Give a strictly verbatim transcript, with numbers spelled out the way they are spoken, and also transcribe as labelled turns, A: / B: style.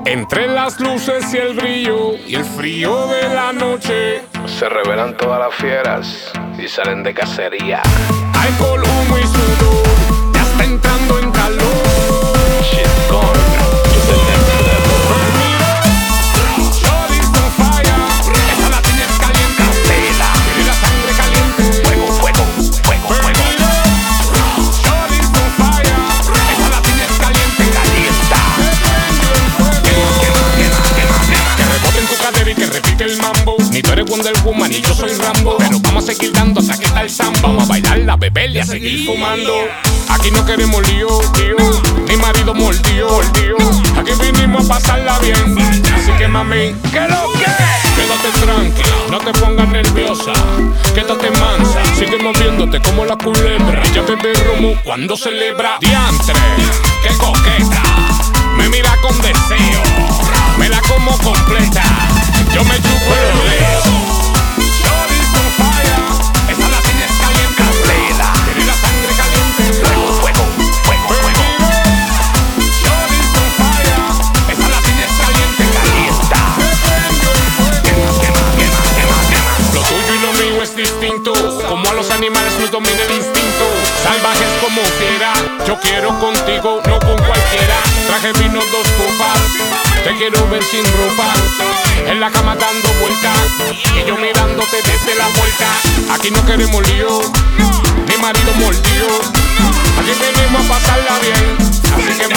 A: Entre las luces y el brillo y el frío de la noche,
B: se revelan todas las fieras y salen de cacería.
A: Alcohol, humo y sudor, ya está entrando en calor.
B: Shit's gone. Yo soy el
A: Shorty's on fire, esa la tienes caliente.
B: Candela.
A: Tiene la sangre caliente.
B: Fuego, fuego, fuego, fuego.
A: Shorty's on fire, esa la tienes caliente.
B: Calienta.
A: Quema,
B: quema, quema, quema, quema.
A: Que rebote en tu cadera y que repite el mambo. Ni tú eres Wonder Woman ni yo soy Rambo, pero vamos a seguir dando hasta que está el sambo. Vamos a bailar, a beber y a seguir fumando. Aquí no queremos lío, lío, ni marido mordido, mordido. Aquí vinimos a pasarla bien, así que mami, ¿qué lo que? Quédate tranqui, no te pongas nerviosa, quédate mansa, sigue moviéndote como la culebra. Ella bebe romo cuando celebra. Diantre, qué coqueta, me mira con deseo, me la como completa, yo me chupo los dedos. Shorty's on fire, esa la tienes caliente.
B: Candela.
A: Tiene la sangre caliente.
B: Fuego, fuego, fuego, fuego.
A: Shorty's on fire, esa la tienes caliente.
B: Calienta. Quema, quema, quema, quema, quema.
A: Lo tuyo y lo mío es distinto, como a los animales nos domina el instinto. Salvajes como fiera, yo quiero contigo, no con cualquiera. Traje vino dos copas, te quiero ver sin ropa, en la cama dando vueltas y yo mirándote desde la puerta. Aquí no queremos lío, ni marido mordido, aquí venimos a pasarla bien, así que